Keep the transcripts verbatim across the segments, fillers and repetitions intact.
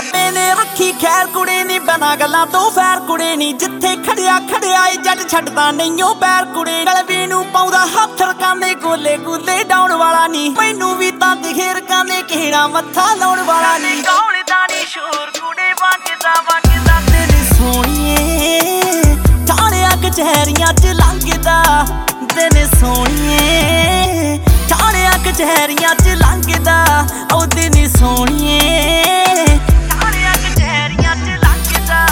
ਰੱਬੇ ਨੇ ਰੱਖੀ ਖੈਰ ਕੁੜੇ ਨੀ ਬਿਨਾਂ ਗੱਲਾਂ ਤੋਂ ਫੈਰ ਕੁੜੇ ਨੀ ਜਿੱਥੇ ਖੜਿਆ ਖੜਿਆ ਏ ਜੱਟ ਛੱਡਦਾ ਨਹੀਂ ਓ ਪੈਰ ਕੁੜੇ ਗਲਵੀ ਨੂੰ ਪਾਉਂਦਾ ਹੱਥ ਰਕਾਂਦੇ ਗੋਲੇ ਗੋਲੇ ਡਾਉਣ ਵਾਲਾ ਨੀ ਮੈਨੂੰ ਵੀ ਤਾਂ ਦਿਖੇ ਰਕਾਂਦੇ ਕਿਹੜਾ ਮੱਥਾ ਲਾਉਣ ਵਾਲਾ ਨੀ ਗਾਉਣਦਾ ਨੀ ਸ਼ੋਰ ਕੁੜੇ ਵਗਦਾ ਵਗਦਾ ਤੇਰੀ ਸੋਹਣੀਏ ਥਾਣਿਆਂ ਕਚਹਿਰੀਆਂ ਚ ਲੰਘਦਾ ਦਿਨ ਸੋਹਣੀਏ ਥਾਣਿਆਂ ਕਚਹਿਰੀਆਂ ਚ ਲੰਘਦਾ ਉਹ ਦਿਨ ਸੋਹਣੀਏ ਥਾਣਿਆਂ ਕਚਹਿਰੀਆਂ ਚ ਲੰਘਦਾ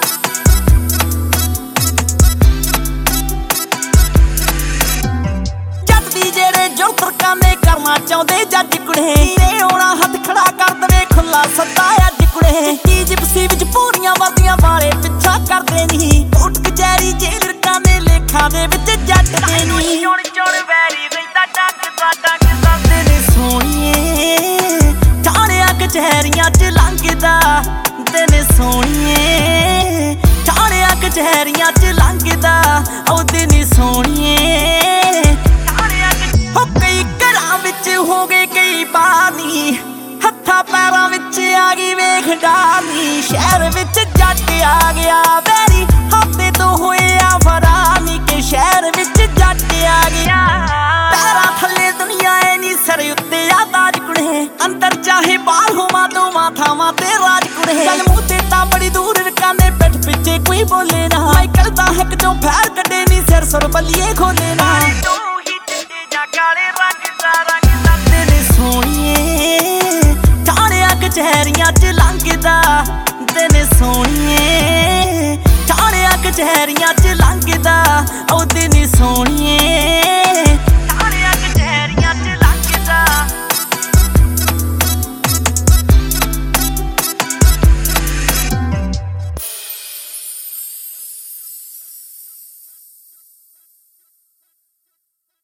ਜੱਟ ਦੀ ਜਿਹੜੇ ਜੋ ਤਰਕਾਂਦੇ ਕਰਨਾ ਚਾਹੁੰਦੇ ਜੱਜ ਕੁੜੇ ਰੇ ਆਉਣਾ ਹੱਥ ਖੜਾ ਕਰ ਦਵੇ ਖੁੱਲਾ ਸੱਦਾ ਅੱਜ ਕੁੜੇ ਕੀ ਜਿਪਸੀ ਵਿੱਚ ਪੂਰੀਆਂ ਵਰਦੀਆਂ ਵਾਲੇ ਪਿੱਛਾ ਕਰਦੇ ਨਹੀਂ ਕੋਟ ਕਚਹਿਰੀ ਜੇਲ੍ਹ ਰਕਾਂਦੇ ਲੇਖਾਂ ਦੇ ਵਿੱਚ ਜੱਟ ਦੇ ਨਹੀਂ ਚੁਣ ਚੁਣ ਵੈਰੀ ਰਹਿੰਦਾ ਟੱਕਦਾ ਟੱਕਦਾ ਦਿਨ ਸੋਹਣੀਏ ਥਾਣਿਆਂ ਕਚਹਿਰੀਆਂ ਚ ਲੰਘਦਾ ਦਿਨ ਸੋਹਣੀਏ ਥਾਣਿਆਂ ਕਚਹਿਰੀਆਂ ਚ ਲੰਘਦਾ ਉਹ ਦਿਨ ਸੋਹਣੀਏ ਹੋ ਕਈ ਘਰਾਂ ਵਿੱਚ ਹੋ ਗਏ ਕਈ ਬਾਨੀ ਹੱਥਾਂ ਪੈਰਾਂ ਵਿੱਚ ਆ ਗਈ ਵੇਖ ਡਾਨੀ ਸ਼ਹਿਰ ਵਿੱਚ ਜੱਟ ਆ ਗਿਆ ਵੈਰੀ ਹੱਥੇ ਤੋਂ ਹੋਇਆ ਫਰਾਨੀ ਕੇ ਸ਼ਹਿਰ ਵਿੱਚ ਜੱਟ ਆ ਗਿਆ ਪੈਰਾਂ ਥੱਲੇ ਦੁਨੀਆ ਏ ਨੀ ਸਿਰ ਉੱਤੇ ਆ ਤਾਜ ਕੁੜੇ ਅੰਦਰ ਚਾਹੇ ਬਾਹਰ ਹੋਵਾਂ ਦੋਵਾਂ ਥਾਵਾਂ ਤੇ ਰਾਜ ਕੁੜੇ ਚੱਲ ਮੂੰਹ ਤੇ ਤਾਂ ਬੜੀ ਦੂਰ ਰਕਾਨੇ ਪਿੱਠ ਪਿੱਛੇ ਕੋਈ ਬੋਲੇ ਨਾ ਮਾਈਕਲ ਦਾ ਹੱਕ ਚੋਂ ਫੈਰ ਕੱਢੇ ਨੀ ਸਿਰ ਸੁਰ ਬੱਲੀਏ ਖੋਲੇ ਨਾ ਤੂੰ ਹੀ ਚਿੱਟੇ ਜਾਂ ਕਾਲੇ ਰੰਗ ਦਾ ਰੰਗ ਦਾ ਤੇਰੇ ਸੋਹਣੀਏ ਥਾਣਿਆਂ ਕਚਹਿਰੀਆਂ ਚ ਲੰਘਦਾ ਦਿਨ ਸੋਹਣੀਏ ਥਾਣਿਆਂ ਕਚਹਿਰੀਆਂ ਚ ਲੰਘਦਾ ਉਹ ਦਿਨ ਸੋਹਣੀਏ